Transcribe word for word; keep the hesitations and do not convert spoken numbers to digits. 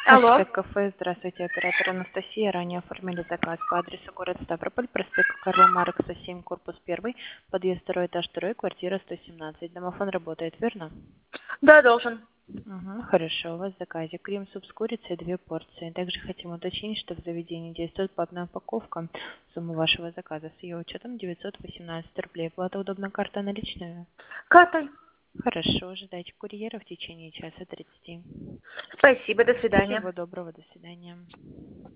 Алло. Hashtag кафе. Здравствуйте, оператор Анастасия. Ранее оформили заказ по адресу город Ставрополь, проспект Карла Маркса, семь, корпус один, подъезд второй, этаж два, квартира сто семнадцать. Домофон работает, верно? Да, должен. Угу, хорошо, у вас в заказе крем-суп с курицей, две порции. Также хотим уточнить, что в заведении действует платная упаковка. Сумма вашего заказа с ее учетом девятьсот восемнадцать рублей. Плата удобна, карта наличная? Картой. Хорошо, ожидайте курьера в течение часа тридцати. Спасибо, до свидания. Всего доброго, до свидания.